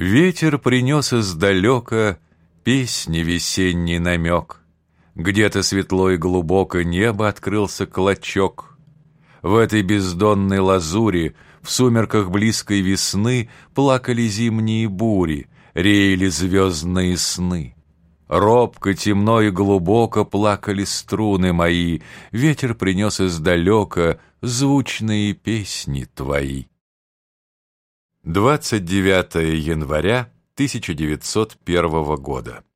Ветер принес издалека песни весенний намек. Где-то светло и глубоко небо открылся клочок. В этой бездонной лазури, в сумерках близкой весны, плакали зимние бури, реяли звездные сны. Робко, темно и глубоко плакали струны мои, ветер принес издалека звучные песни твои. 29 января 1901 года.